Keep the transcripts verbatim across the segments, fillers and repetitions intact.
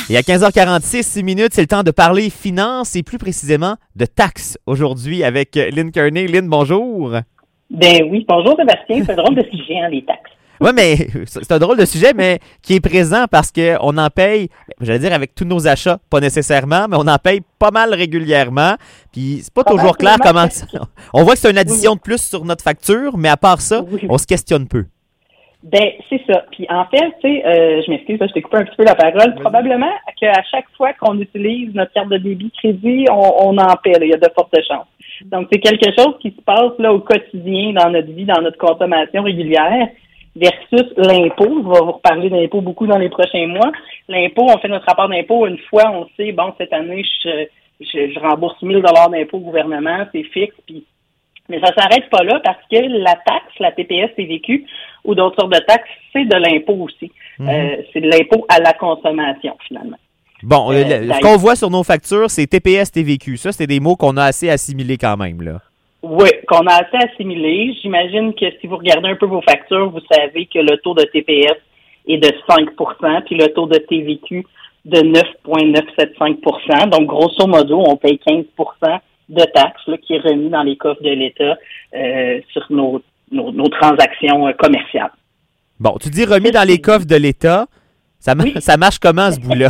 Et à quinze heures quarante-six, six minutes, c'est le temps de parler finances et plus précisément de taxes aujourd'hui avec Lynn Kearney. Lynn, bonjour. Ben oui, bonjour Sébastien, c'est un drôle de sujet, hein, les taxes. Oui, mais c'est un drôle de sujet, mais qui est présent parce qu'on en paye, j'allais dire avec tous nos achats, pas nécessairement, mais on en paye pas mal régulièrement. Puis c'est pas toujours clair comment ça... On voit que c'est une addition oui. de plus sur notre facture, mais à part ça, oui. on se questionne peu. Ben, c'est ça. Puis en fait, tu sais, euh, je m'excuse, je t'ai coupé un petit peu la parole. Oui. Probablement qu'à chaque fois qu'on utilise notre carte de débit crédit, on, on en paie. Là. Il y a de fortes chances. Donc, c'est quelque chose qui se passe là au quotidien dans notre vie, dans notre consommation régulière, versus l'impôt. Je vais vous reparler d'impôt beaucoup dans les prochains mois. L'impôt, on fait notre rapport d'impôt une fois, on sait, bon, cette année, je, je, je rembourse mille dollars d'impôt au gouvernement, c'est fixe, puis mais ça s'arrête pas là parce que la taxe, la T P S T V Q ou d'autres sortes de taxes, c'est de l'impôt aussi. Mmh. Euh, c'est de l'impôt à la consommation, finalement. Bon, euh, le, ce qu'on voit sur nos factures, c'est T P S T V Q. Ça, c'est des mots qu'on a assez assimilés quand même, là. Oui, qu'on a assez assimilés. J'imagine que si vous regardez un peu vos factures, vous savez que le taux de T P S est de cinq pour cent, puis le taux de T V Q de neuf virgule neuf sept cinq pour cent. Donc, grosso modo, on paye quinze pour cent de taxes là, qui est remis dans les coffres de l'État euh, sur nos, nos, nos transactions euh, commerciales. Bon, tu dis remis dans les coffres de l'État. Ça, oui. ça marche comment, ce bout-là?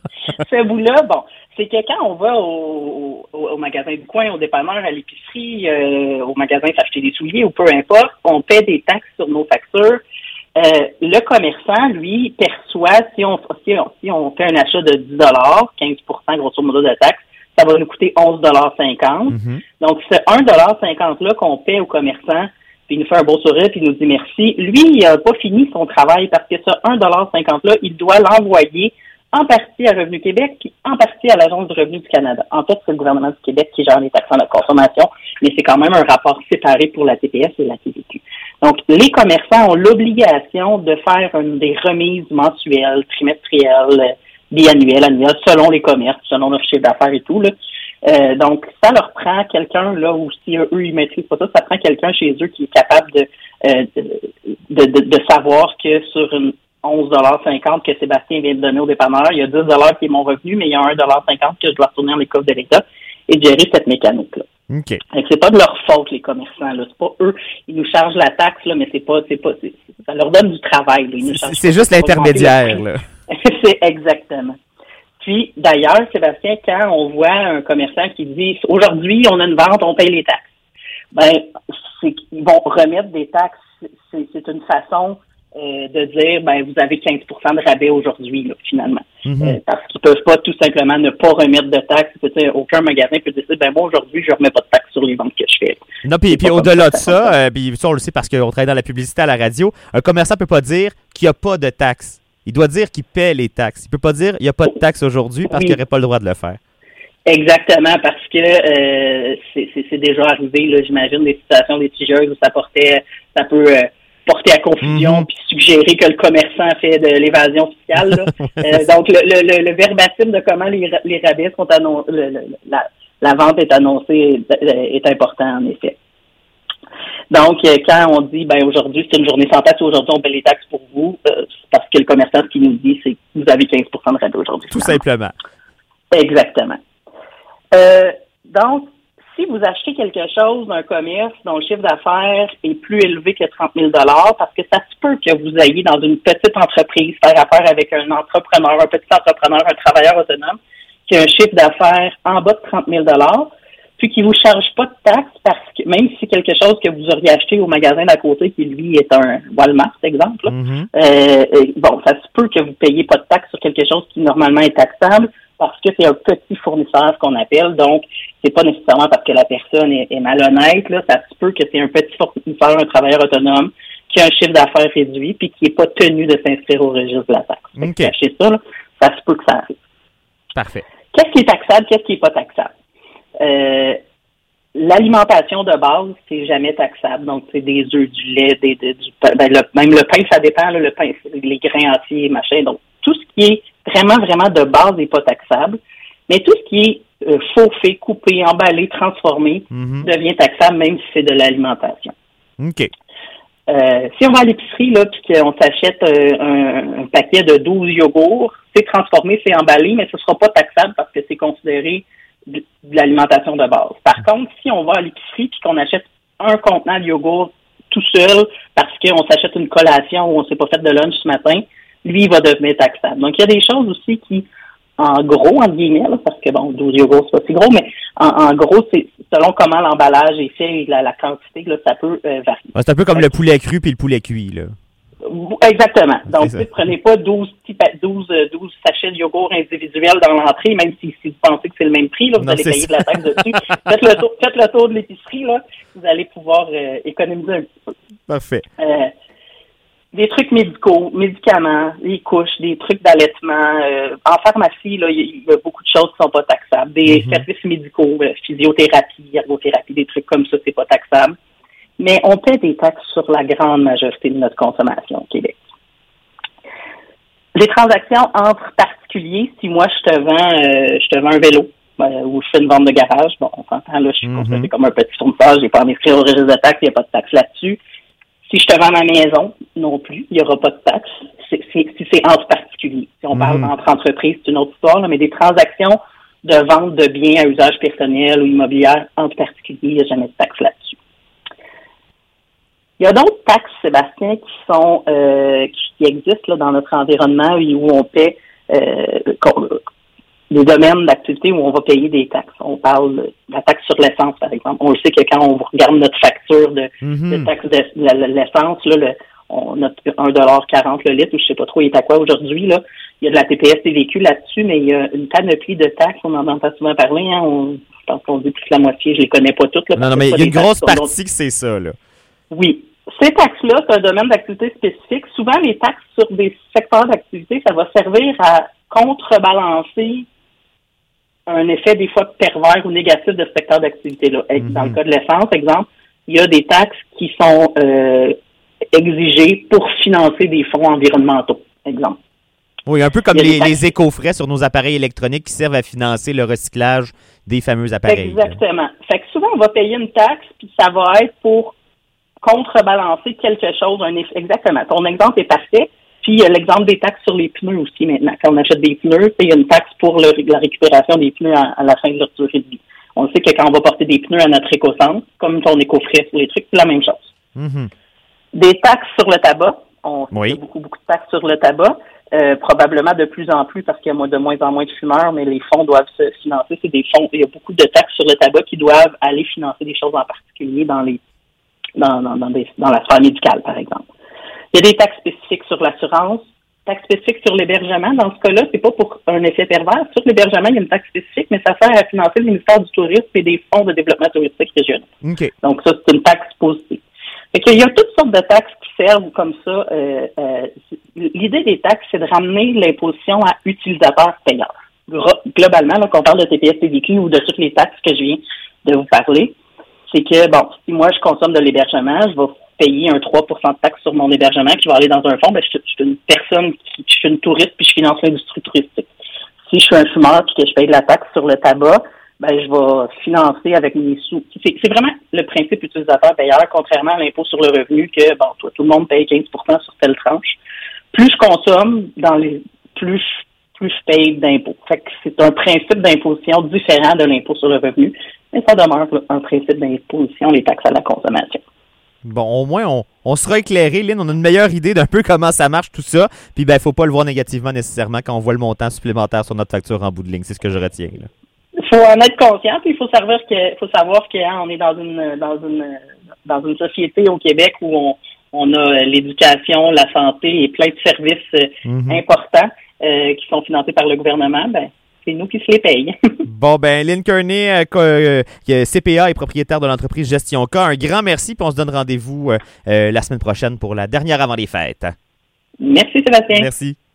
Ce bout-là, bon, c'est que quand on va au, au, au magasin du coin, au dépanneur, à l'épicerie, euh, au magasin s'acheter des souliers ou peu importe, on paie des taxes sur nos factures. Euh, le commerçant, lui, perçoit, si on, si on, si on fait un achat de dix dollars, quinze pour cent grosso modo de taxes, ça va nous coûter onze dollars cinquante. Mm-hmm. Donc, ce un dollar cinquante-là qu'on paie au commerçant, puis il nous fait un beau sourire, puis il nous dit merci. Lui, il n'a pas fini son travail parce que ce un dollar cinquante-là, il doit l'envoyer en partie à Revenu Québec, puis en partie à l'Agence du revenu du Canada. En fait, c'est le gouvernement du Québec qui gère les taxes en consommation, mais c'est quand même un rapport séparé pour la T P S et la T V Q. Donc, les commerçants ont l'obligation de faire une, des remises mensuelles, trimestrielles, biannuelles, annuelles, selon les commerces, selon leur chiffre d'affaires et tout, là. Euh, donc, ça leur prend quelqu'un, là, ou si eux, ils maîtrisent pas ça, ça prend quelqu'un chez eux qui est capable de, euh, de, de, de savoir que sur une onze dollars cinquante que Sébastien vient de donner au dépanneur, il y a dix dollars qui est mon revenu, mais il y a un dollar cinquante que je dois retourner dans les coffres de l'État et de gérer cette mécanique-là. OK. Donc, c'est pas de leur faute, les commerçants, là. C'est pas eux. Ils nous chargent la taxe, là, mais c'est pas, c'est pas, c'est, ça leur donne du travail, là. Ils nous c'est, c'est juste l'intermédiaire, là. C'est exactement. Puis, d'ailleurs, Sébastien, quand on voit un commerçant qui dit « Aujourd'hui, on a une vente, on paye les taxes », ben, c'est qu'ils vont remettre des taxes. C'est, c'est une façon euh, de dire « Ben, vous avez quinze pour cent de rabais aujourd'hui, là, finalement. Mm-hmm. » euh, Parce qu'ils peuvent pas tout simplement ne pas remettre de taxes. Peut-être aucun magasin peut décider « Ben, moi, aujourd'hui, je remets pas de taxes sur les ventes que je fais. » Non, puis, puis au-delà de ça, euh, puis ça, on le sait parce qu'on travaille dans la publicité à la radio, un commerçant peut pas dire qu'il n'y a pas de taxes. Il doit dire qu'il paie les taxes. Il ne peut pas dire qu'il n'y a pas de taxes aujourd'hui parce oui. qu'il n'aurait pas le droit de le faire. Exactement, parce que euh, c'est, c'est, c'est déjà arrivé, là, j'imagine, des situations litigieuses où ça portait, ça peut euh, porter à confusion mm-hmm. puis suggérer que le commerçant fait de l'évasion fiscale. Là. euh, donc, le, le, le verbatim de comment les, les rabais sont annoncés, le, le, la, la vente est annoncée est, est important, en effet. Donc, quand on dit, ben aujourd'hui, c'est une journée sans taxe, aujourd'hui, on paie les taxes pour vous, euh, c'est parce que le commerçant, ce qu'il nous dit, c'est que vous avez quinze pour cent de rabais aujourd'hui. Tout simplement. Exactement. Euh, donc, si vous achetez quelque chose d'un commerce dont le chiffre d'affaires est plus élevé que trente mille dollars, parce que ça se peut que vous ayez dans une petite entreprise faire affaire avec un entrepreneur, un petit entrepreneur, un travailleur autonome, qui a un chiffre d'affaires en bas de trente mille dollars, puis qui vous charge pas de taxes parce que même si c'est quelque chose que vous auriez acheté au magasin d'à côté qui lui est un Walmart, exemple, mm-hmm. euh, bon, ça se peut que vous payiez pas de taxes sur quelque chose qui normalement est taxable parce que c'est un petit fournisseur qu'on appelle, donc c'est pas nécessairement parce que la personne est, est malhonnête, là, ça se peut que c'est un petit fournisseur, un travailleur autonome qui a un chiffre d'affaires réduit puis qui est pas tenu de s'inscrire au registre de la taxe. Okay. Cacher ça, là, ça se peut que ça arrive. Parfait. Qu'est-ce qui est taxable, qu'est-ce qui est pas taxable? Euh, l'alimentation de base, c'est jamais taxable. Donc, c'est des œufs, du lait, des, des, du pain. Ben, le, même le pain, ça dépend, là, le pain, les grains entiers, machin. Donc, tout ce qui est vraiment, vraiment de base n'est pas taxable. Mais tout ce qui est euh, chauffé, coupé, emballé, transformé, mm-hmm. devient taxable, même si c'est de l'alimentation. OK. Euh, si on va à l'épicerie là, puis qu'on s'achète euh, un, un paquet de douze yogourts, c'est transformé, c'est emballé, mais ce ne sera pas taxable parce que c'est considéré de, de l'alimentation de base. Par contre, si on va à l'épicerie puis qu'on achète un contenant de yogourt tout seul parce qu'on s'achète une collation ou on s'est pas fait de lunch ce matin, lui, il va devenir taxable. Donc, il y a des choses aussi qui, en gros, entre guillemets, là, parce que bon, douze yogourts, c'est pas si gros, mais en, en gros, c'est selon comment l'emballage est fait et la, la quantité, là, ça peut euh, varier. Ouais, c'est un peu comme le poulet cru puis le poulet cuit, là. Exactement. Donc, ne prenez pas douze, douze, douze sachets de yogourt individuels dans l'entrée, même si, si vous pensez que c'est le même prix, là, vous non, allez payer ça. De la taxe dessus. faites, le tour, faites le tour de l'épicerie, là, vous allez pouvoir euh, économiser un petit peu. Parfait. Euh, des trucs médicaux, médicaments, des couches, des trucs d'allaitement. Euh, en pharmacie, là, il y a beaucoup de choses qui sont pas taxables. Des mm-hmm. services médicaux, euh, physiothérapie, ergothérapie, des trucs comme ça, c'est pas taxable. Mais on paie des taxes sur la grande majorité de notre consommation au Québec. Les transactions entre particuliers, si moi je te vends, euh, je te vends un vélo euh, ou je fais une vente de garage, bon, on s'entend, là, je suis mm-hmm. considéré comme un petit fournisseur, j'ai pas à m'inscrire au registre de taxes, il n'y a pas de taxe là-dessus. Si je te vends ma maison, non plus, il n'y aura pas de taxe. C'est, c'est, si c'est entre particuliers. Si on parle mm-hmm. entre entreprises, c'est une autre histoire, là, mais des transactions de vente de biens à usage personnel ou immobilier entre particuliers, il n'y a jamais de taxe là-dessus. Il y a d'autres taxes, Sébastien, qui sont euh, qui, qui existent là, dans notre environnement où on paie euh, des domaines d'activité où on va payer des taxes. On parle de la taxe sur l'essence, par exemple. On le sait que quand on regarde notre facture de, mm-hmm. de taxe de, de, de l'essence, là, le, on a un dollar quarante le litre, ou je sais pas trop, il est à quoi aujourd'hui, là. Il y a de la T P S T V Q là-dessus, mais il y a une panoplie de taxes, on n'en entend pas souvent parler, hein. On, je pense qu'on dit plus que la moitié, je les connais pas toutes, là. Non, non, mais il y a une grosse partie que c'est ça, là. Oui. Ces taxes-là, c'est un domaine d'activité spécifique. Souvent, les taxes sur des secteurs d'activité, ça va servir à contrebalancer un effet des fois pervers ou négatif de ce secteur d'activité-là. Mm-hmm. Dans le cas de l'essence, exemple, il y a des taxes qui sont euh, exigées pour financer des fonds environnementaux, exemple. Oui, un peu comme les, les éco-frais sur nos appareils électroniques qui servent à financer le recyclage des fameux appareils. Exactement. Là. Fait que souvent, on va payer une taxe, puis ça va être pour contrebalancer quelque chose. Un effet. Exactement. Ton exemple est parfait. Puis, il y a l'exemple des taxes sur les pneus aussi maintenant. Quand on achète des pneus, il y a une taxe pour le, la récupération des pneus à, à la fin de leur durée de vie. On sait que quand on va porter des pneus à notre éco-centre, comme ton éco-frais sur les trucs, c'est la même chose. Mm-hmm. Des taxes sur le tabac. On oui. a beaucoup, beaucoup de taxes sur le tabac. Euh, probablement de plus en plus parce qu'il y a de moins en moins de fumeurs, mais les fonds doivent se financer. C'est des fonds. Il y a beaucoup de taxes sur le tabac qui doivent aller financer des choses en particulier dans les dans, dans, dans, des, dans la sphère médicale, par exemple. Il y a des taxes spécifiques sur l'assurance, taxes spécifiques sur l'hébergement. Dans ce cas-là, c'est pas pour un effet pervers. Sur l'hébergement, il y a une taxe spécifique, mais ça sert à financer le ministère du Tourisme et des fonds de développement touristique régional. Okay. Donc ça, c'est une taxe positive. Fait qu'il y a toutes sortes de taxes qui servent comme ça. Euh, euh, l'idée des taxes, c'est de ramener l'imposition à utilisateur-payeur. Globalement, là, quand on parle de T P S T V Q ou de toutes les taxes que je viens de vous parler, c'est que, bon, si moi, je consomme de l'hébergement, je vais payer un trois pour cent de taxe sur mon hébergement qui va aller dans un fonds. Ben, je, je suis une personne, qui, je suis une touriste, puis je finance l'industrie touristique. Si je suis un fumeur puis que je paye de la taxe sur le tabac, ben, je vais financer avec mes sous. C'est, c'est vraiment le principe utilisateur-payeur, contrairement à l'impôt sur le revenu que, bon, toi, tout le monde paye quinze pour cent sur telle tranche. Plus je consomme, dans les, plus, plus je paye d'impôts. Fait que c'est un principe d'imposition différent de l'impôt sur le revenu, mais ça demeure un principe d'imposition, les taxes à la consommation. Bon, au moins, on, on sera éclairé, Lynn. On a une meilleure idée d'un peu comment ça marche, tout ça. Puis, ben, il ne faut pas le voir négativement nécessairement quand on voit le montant supplémentaire sur notre facture en bout de ligne. C'est ce que je retiens, là. Il faut en être conscient, puis il faut savoir que, faut savoir que hein, on est dans une, dans une, dans une société au Québec où on, on a l'éducation, la santé et plein de services mm-hmm. importants euh, qui sont financés par le gouvernement. Ben, c'est nous qui se les payent. Bon, ben, Lynn Kearney, euh, euh, C P A et propriétaire de l'entreprise Gestion K, un grand merci, puis on se donne rendez-vous euh, euh, la semaine prochaine pour la dernière avant les fêtes. Merci, Sébastien. Merci.